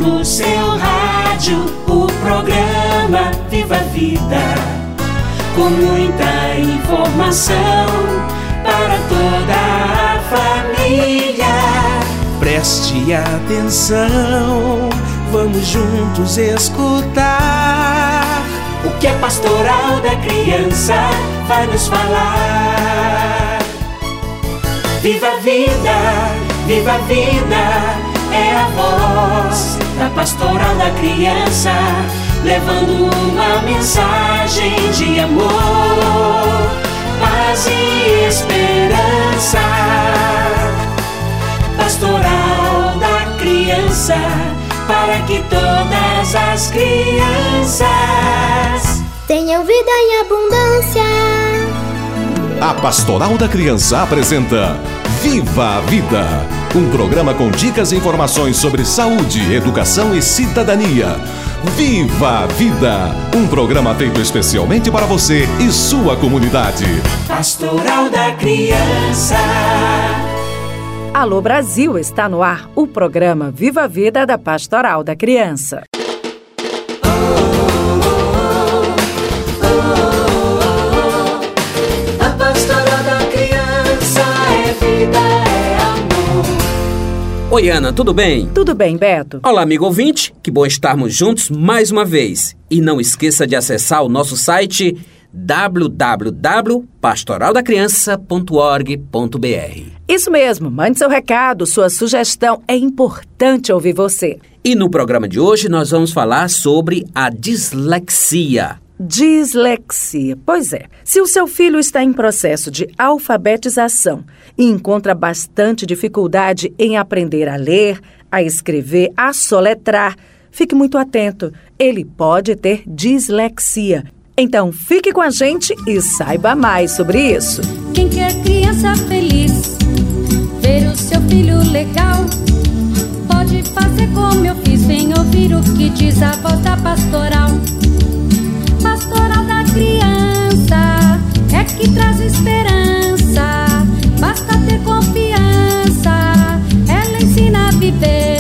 no seu rádio o programa Viva a Vida, com muita informação para toda a família. Preste atenção, vamos juntos escutar o que a Pastoral da Criança vai nos falar. Viva a vida, viva a vida, é a voz da Pastoral da Criança, levando uma mensagem de amor, paz e esperança. Pastoral da Criança, para que todas as crianças tenham vida em abundância. A Pastoral da Criança apresenta Viva a Vida, um programa com dicas e informações sobre saúde, educação e cidadania. Viva a Vida, um programa feito especialmente para você e sua comunidade. Pastoral da Criança. Alô Brasil, está no ar o programa Viva a Vida da Pastoral da Criança. A Pastoral da Criança é vida, é amor. Oi Ana, tudo bem? Tudo bem, Beto? Olá amigo ouvinte, que bom estarmos juntos mais uma vez. E não esqueça de acessar o nosso site www.pastoraldacriança.org.br. Isso mesmo, mande seu recado, sua sugestão, é importante ouvir você. E no programa de hoje nós vamos falar sobre a dislexia. Dislexia. Pois é, se o seu filho está em processo de alfabetização e encontra bastante dificuldade em aprender a ler, a escrever, a soletrar, fique muito atento, ele pode ter dislexia. Então, fique com a gente e saiba mais sobre isso. Quem quer criança feliz, ver o seu filho legal, pode fazer como eu fiz, vem ouvir o que diz a voz da pastoral. Pastoral da criança, é que traz esperança, basta ter confiança, ela ensina a viver.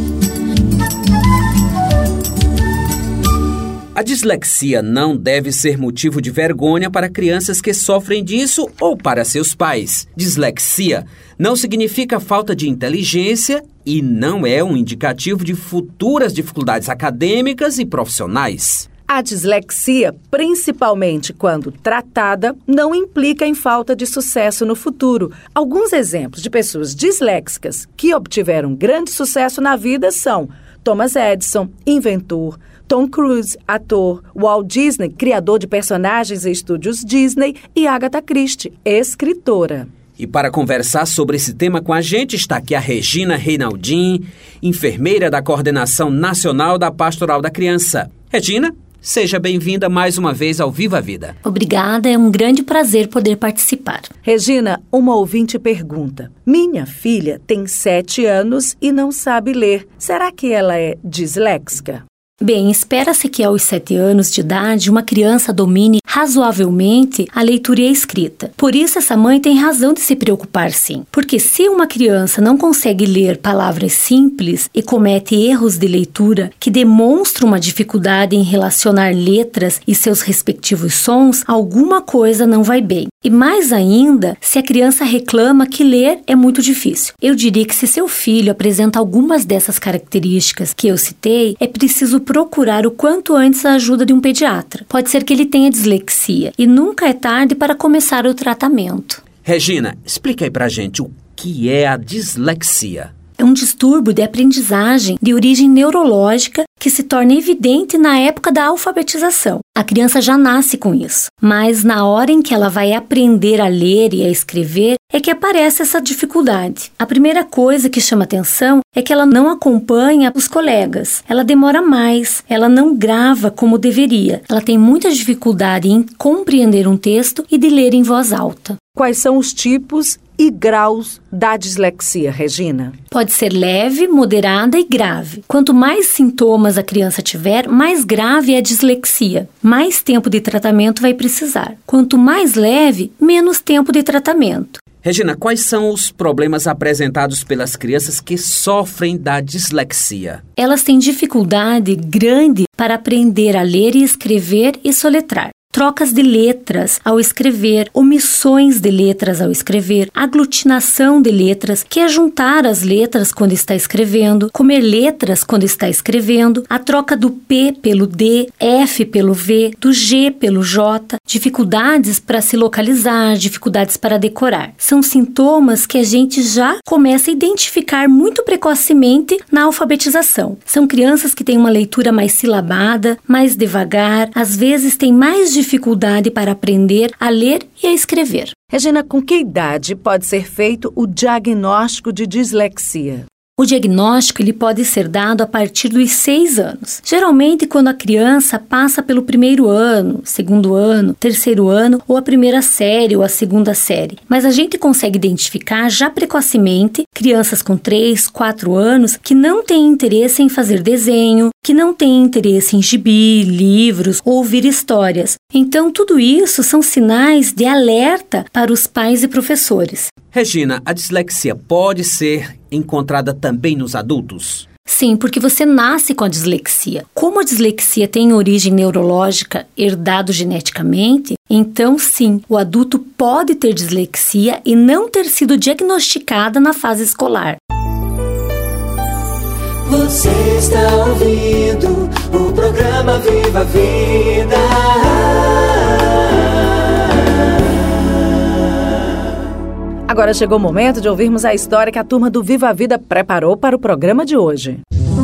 A dislexia não deve ser motivo de vergonha para crianças que sofrem disso ou para seus pais. Dislexia não significa falta de inteligência e não é um indicativo de futuras dificuldades acadêmicas e profissionais. A dislexia, principalmente quando tratada, não implica em falta de sucesso no futuro. Alguns exemplos de pessoas disléxicas que obtiveram grande sucesso na vida são Thomas Edison, inventor, Tom Cruise, ator, Walt Disney, criador de personagens e estúdios Disney, e Agatha Christie, escritora. E para conversar sobre esse tema com a gente está aqui a Regina Reinaldin, enfermeira da Coordenação Nacional da Pastoral da Criança. Regina, seja bem-vinda mais uma vez ao Viva a Vida. Obrigada, é um grande prazer poder participar. Regina, uma ouvinte pergunta: minha filha tem 7 anos e não sabe ler. Será que ela é disléxica? Bem, espera-se que aos 7 anos de idade uma criança domine razoavelmente a leitura e a escrita. Por isso, essa mãe tem razão de se preocupar, sim. Porque se uma criança não consegue ler palavras simples e comete erros de leitura que demonstram uma dificuldade em relacionar letras e seus respectivos sons, alguma coisa não vai bem. E mais ainda, se a criança reclama que ler é muito difícil. Eu diria que se seu filho apresenta algumas dessas características que eu citei, é preciso procurar o quanto antes a ajuda de um pediatra. Pode ser que ele tenha dislexia e nunca é tarde para começar o tratamento. Regina, explica aí pra gente o que é a dislexia. É um distúrbio de aprendizagem de origem neurológica que se torna evidente na época da alfabetização. A criança já nasce com isso, mas na hora em que ela vai aprender a ler e a escrever é que aparece essa dificuldade. A primeira coisa que chama atenção é que ela não acompanha os colegas, ela demora mais, ela não grava como deveria, ela tem muita dificuldade em compreender um texto e de ler em voz alta. Quais são os tipos e graus da dislexia, Regina? Pode ser leve, moderada e grave. Quanto mais sintomas a criança tiver, mais grave é a dislexia. Mais tempo de tratamento vai precisar. Quanto mais leve, menos tempo de tratamento. Regina, quais são os problemas apresentados pelas crianças que sofrem da dislexia? Elas têm dificuldade grande para aprender a ler e escrever e soletrar. Trocas de letras ao escrever, omissões de letras ao escrever, aglutinação de letras, que é juntar as letras quando está escrevendo, comer letras quando está escrevendo, a troca do P pelo D, F pelo V, do G pelo J, dificuldades para se localizar, dificuldades para decorar. São sintomas que a gente já começa a identificar muito precocemente na alfabetização. São crianças que têm uma leitura mais silabada, mais devagar, às vezes têm mais dificuldade para aprender a ler e a escrever. Regina, com que idade pode ser feito o diagnóstico de dislexia? O diagnóstico ele pode ser dado a partir dos 6 anos. Geralmente, quando a criança passa pelo primeiro ano, segundo ano, terceiro ano, ou a primeira série ou a segunda série. Mas a gente consegue identificar já precocemente crianças com 3, 4 anos que não têm interesse em fazer desenho, que não têm interesse em gibi, livros ou ouvir histórias. Então, tudo isso são sinais de alerta para os pais e professores. Regina, a dislexia pode ser encontrada também nos adultos? Sim, porque você nasce com a dislexia. Como a dislexia tem origem neurológica, herdado geneticamente, então sim, o adulto pode ter dislexia e não ter sido diagnosticada na fase escolar. Você está ouvindo o programa Viva a Vida. Agora chegou o momento de ouvirmos a história que a turma do Viva a Vida preparou para o programa de hoje.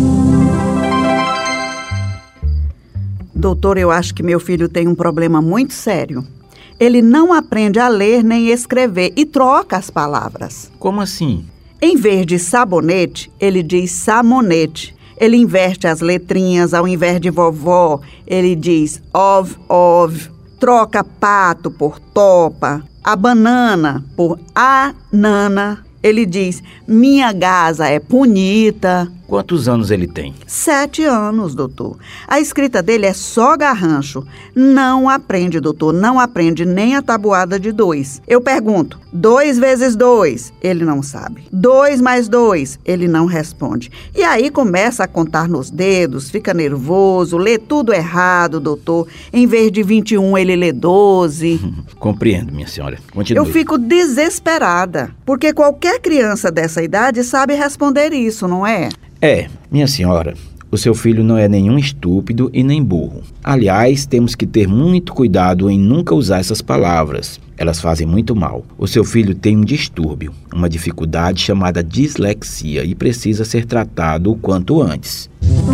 Doutor, eu acho que meu filho tem um problema muito sério. Ele não aprende a ler nem escrever e troca as palavras. Como assim? Em vez de sabonete, ele diz samonete. Ele inverte as letrinhas, ao invés de vovó, ele diz ov. Troca pato por topa, a banana por anana. Ele diz, minha gasa é bonita. Quantos anos ele tem? 7 anos, doutor. A escrita dele é só garrancho. Não aprende, doutor, não aprende nem a tabuada de 2. Eu pergunto, 2 vezes 2? Ele não sabe. 2 mais 2? Ele não responde. E aí começa a contar nos dedos, fica nervoso, lê tudo errado, doutor. Em vez de 21, ele lê 12. Compreendo, minha senhora. Continue. Eu fico desesperada, porque qualquer criança dessa idade sabe responder isso, não é? Minha senhora, o seu filho não é nenhum estúpido e nem burro. Aliás, temos que ter muito cuidado em nunca usar essas palavras. Elas fazem muito mal. O seu filho tem um distúrbio, uma dificuldade chamada dislexia e precisa ser tratado o quanto antes.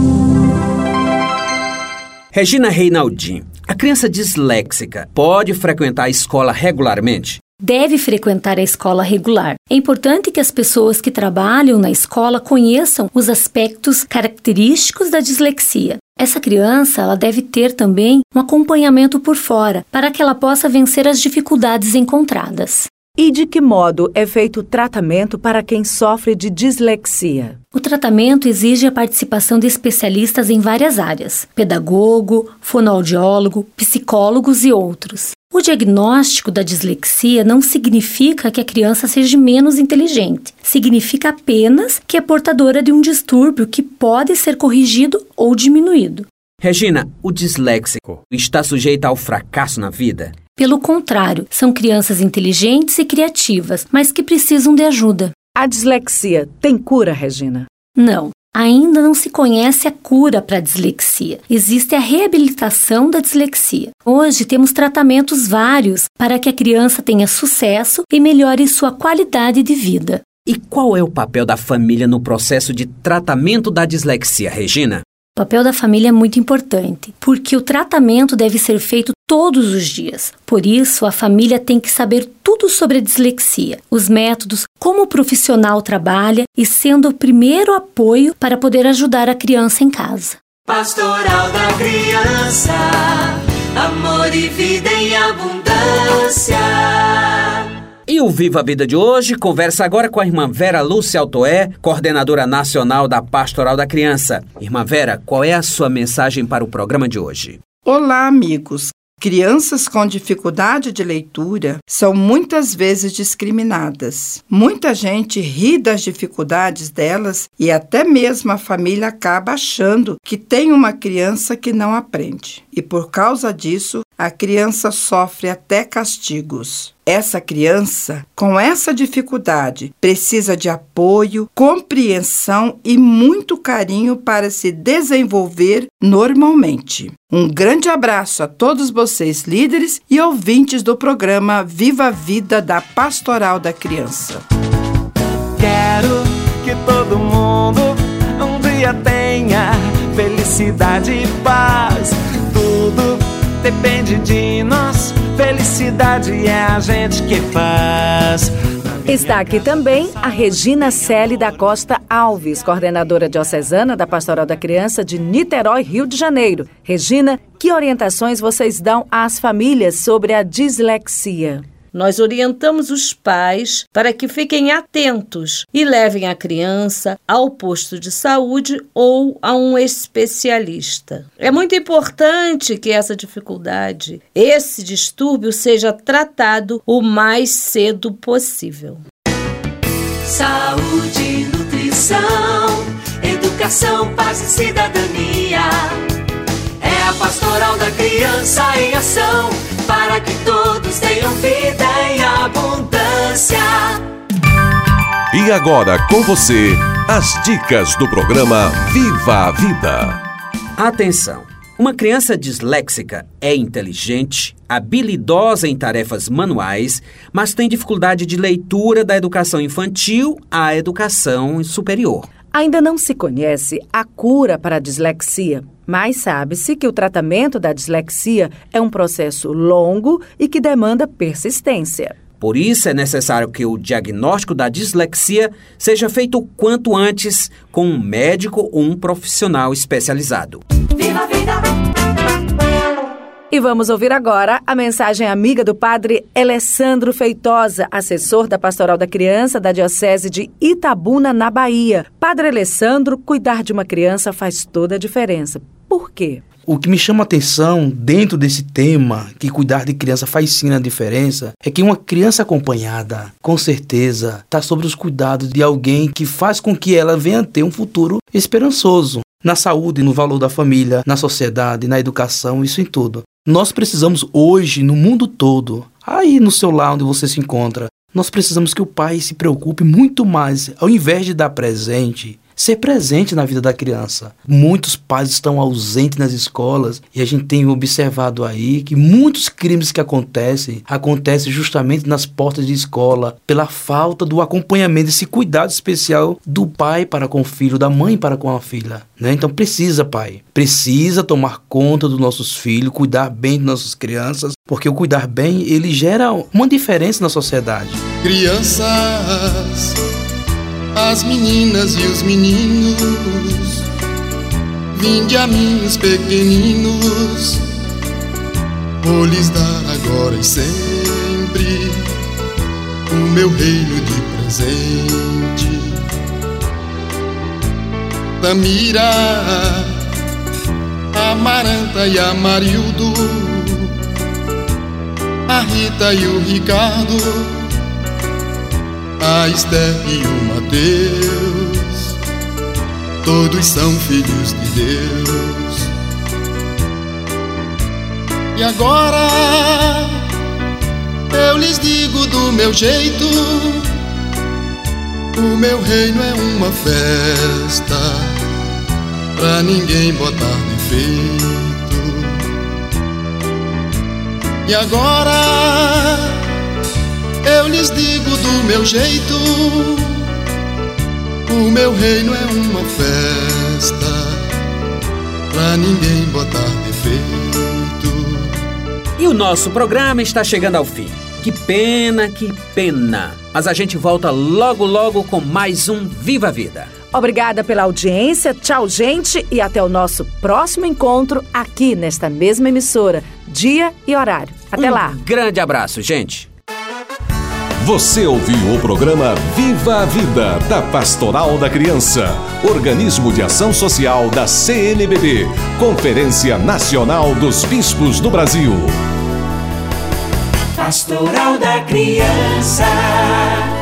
Regina Reinaldin, a criança disléxica pode frequentar a escola regularmente? Deve frequentar a escola regular. É importante que as pessoas que trabalham na escola conheçam os aspectos característicos da dislexia. Essa criança ela deve ter também um acompanhamento por fora, para que ela possa vencer as dificuldades encontradas. E de que modo é feito o tratamento para quem sofre de dislexia? O tratamento exige a participação de especialistas em várias áreas: pedagogo, fonoaudiólogo, psicólogos e outros. O diagnóstico da dislexia não significa que a criança seja menos inteligente. Significa apenas que é portadora de um distúrbio que pode ser corrigido ou diminuído. Regina, o disléxico está sujeito ao fracasso na vida? Pelo contrário, são crianças inteligentes e criativas, mas que precisam de ajuda. A dislexia tem cura, Regina? Não. Ainda não se conhece a cura para a dislexia. Existe a reabilitação da dislexia. Hoje temos tratamentos vários para que a criança tenha sucesso e melhore sua qualidade de vida. E qual é o papel da família no processo de tratamento da dislexia, Regina? O papel da família é muito importante, porque o tratamento deve ser feito todos os dias. Por isso, a família tem que saber tudo sobre a dislexia, os métodos, como o profissional trabalha e sendo o primeiro apoio para poder ajudar a criança em casa. Pastoral da Criança, amor e vida em abundância. E o Viva a Vida de hoje conversa agora com a irmã Vera Lúcia Altoé, coordenadora nacional da Pastoral da Criança. Irmã Vera, qual é a sua mensagem para o programa de hoje? Olá, amigos. Crianças com dificuldade de leitura são muitas vezes discriminadas. Muita gente ri das dificuldades delas e até mesmo a família acaba achando que tem uma criança que não aprende. E por causa disso, a criança sofre até castigos. Essa criança, com essa dificuldade, precisa de apoio, compreensão e muito carinho para se desenvolver normalmente. Um grande abraço a todos vocês, líderes e ouvintes do programa Viva a Vida da Pastoral da Criança. Quero que todo mundo um dia tenha felicidade e paz. Tudo depende de nós. Felicidade é a gente que faz. Está aqui também a Regina Celi da Costa Alves, coordenadora diocesana da Pastoral da Criança de Niterói, Rio de Janeiro. Regina, que orientações vocês dão às famílias sobre a dislexia? Nós orientamos os pais para que fiquem atentos e levem a criança ao posto de saúde ou a um especialista. É muito importante que essa dificuldade, esse distúrbio, seja tratado o mais cedo possível. Saúde, nutrição, educação, paz e cidadania. É a Pastoral da Criança em ação, para que todos tenham vida em abundância. E agora com você, as dicas do programa Viva a Vida. Atenção! Uma criança disléxica é inteligente, habilidosa em tarefas manuais, mas tem dificuldade de leitura da educação infantil à educação superior. Ainda não se conhece a cura para a dislexia, mas sabe-se que o tratamento da dislexia é um processo longo e que demanda persistência. Por isso é necessário que o diagnóstico da dislexia seja feito o quanto antes com um médico ou um profissional especializado. Viva a vida! E vamos ouvir agora a mensagem amiga do padre Alessandro Feitosa, assessor da Pastoral da Criança da Diocese de Itabuna, na Bahia. Padre Alessandro, cuidar de uma criança faz toda a diferença. Por quê? O que me chama a atenção dentro desse tema, que cuidar de criança faz sim a diferença, é que uma criança acompanhada, com certeza, está sob os cuidados de alguém que faz com que ela venha ter um futuro esperançoso. Na saúde, no valor da família, na sociedade, na educação, isso em tudo. Nós precisamos hoje, no mundo todo, aí no seu lar onde você se encontra, nós precisamos que o pai se preocupe muito mais, ao invés de dar presente, ser presente na vida da criança. Muitos pais estão ausentes nas escolas e a gente tem observado aí que muitos crimes que acontecem justamente nas portas de escola pela falta do acompanhamento, desse cuidado especial do pai para com o filho, da mãe para com a filha. Então precisa, pai, precisa tomar conta dos nossos filhos, cuidar bem de nossas crianças, porque o cuidar bem, ele gera uma diferença na sociedade. Crianças, as meninas e os meninos, vinde a mim os pequeninos, vou lhes dar agora e sempre o meu reino de presente. Tamira, a Maranta e a Marildo, a Rita e o Ricardo, a Esther e o Mateus, todos são filhos de Deus. E agora eu lhes digo do meu jeito, o meu reino é uma festa, pra ninguém botar defeito. E agora eu lhes digo do meu jeito, o meu reino é uma festa, pra ninguém botar defeito. E o nosso programa está chegando ao fim. Que pena, que pena. Mas a gente volta logo, logo com mais um Viva a Vida. Obrigada pela audiência, tchau gente, e até o nosso próximo encontro aqui nesta mesma emissora, dia e horário. Até lá. Grande abraço, gente. Você ouviu o programa Viva a Vida, da Pastoral da Criança, organismo de ação social da CNBB, Conferência Nacional dos Bispos do Brasil. Pastoral da Criança.